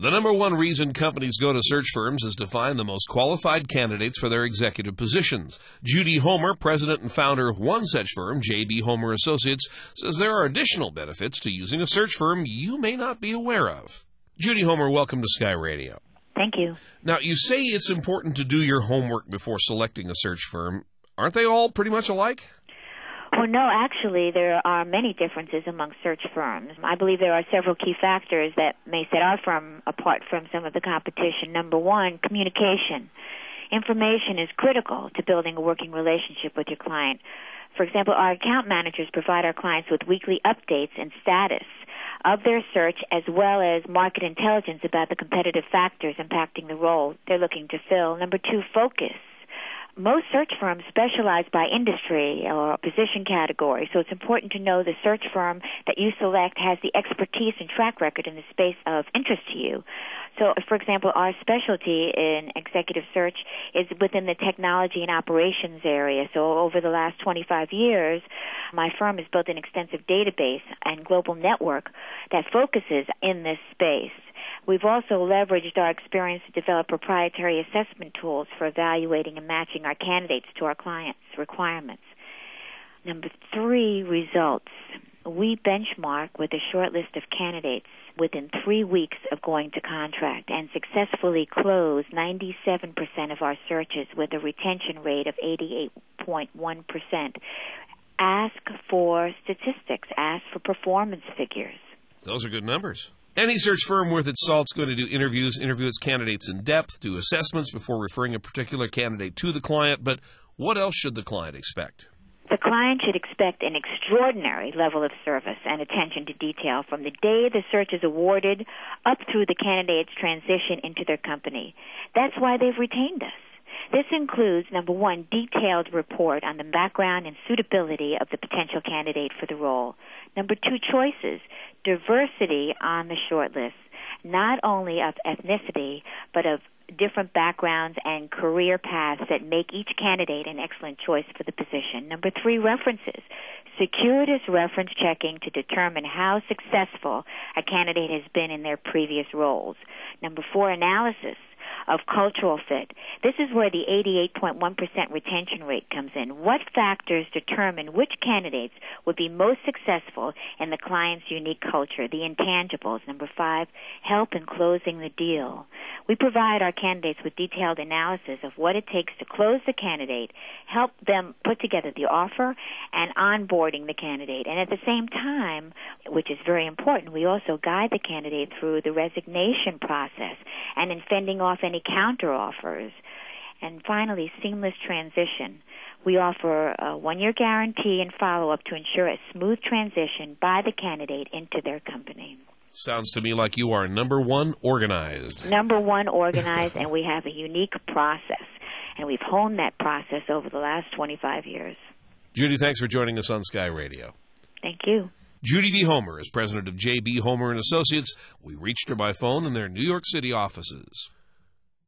The number one reason companies go to search firms is to find the most qualified candidates for their executive positions. Judy Homer, president and founder of one such firm, J.B. Homer Associates, says there are additional benefits to using a search firm you may not be aware of. Judy Homer, welcome to Sky Radio. Thank you. Now, you say it's important to do your homework before selecting a search firm. Aren't they all pretty much alike? Well, no, actually, there are many differences among search firms. I believe there are several key factors that may set our firm apart from some of the competition. Number one, communication. Information is critical to building a working relationship with your client. For example, our account managers provide our clients with weekly updates and status of their search, as well as market intelligence about the competitive factors impacting the role they're looking to fill. Number two, focus. Most search firms specialize by industry or position category, so it's important to know the search firm that you select has the expertise and track record in the space of interest to you. So, for example, our specialty in executive search is within the technology and operations area. So over the last 25 years, my firm has built an extensive database and global network that focuses in this space. We've also leveraged our experience to develop proprietary assessment tools for evaluating and matching our candidates to our clients' requirements. Number three, results. We benchmark with a short list of candidates within 3 weeks of going to contract and successfully close 97% of our searches with a retention rate of 88.1%. Ask for statistics. Ask for performance figures. Those are good numbers. Any search firm worth its salt is going to do interviews, interview its candidates in depth, do assessments before referring a particular candidate to the client. But what else should the client expect? The client should expect an extraordinary level of service and attention to detail from the day the search is awarded up through the candidate's transition into their company. That's why they've retained us. This includes, number one, detailed report on the background and suitability of the potential candidate for the role. Number two, choices, diversity on the short list, not only of ethnicity, but of different backgrounds and career paths that make each candidate an excellent choice for the position. Number three, references. Circuitous reference checking to determine how successful a candidate has been in their previous roles. Number four, analysis of cultural fit. This is where the 88.1% retention rate comes in. What factors determine which candidates would be most successful in the client's unique culture? The intangibles. Number five, help in closing the deal. We provide our candidates with detailed analysis of what it takes to close the candidate, help them put together the offer, and onboarding the candidate. And at the same time, which is very important, we also guide the candidate through the resignation process and in fending off any counteroffers. And finally, seamless transition. We offer a 1-year guarantee and follow-up to ensure a smooth transition by the candidate into their company. Sounds to me like you are number one organized. Number one organized, and we have a unique process. And we've honed that process over the last 25 years. Judy, thanks for joining us on Sky Radio. Thank you. Judy B. Homer is president of J.B. Homer and Associates. We reached her by phone in their New York City offices.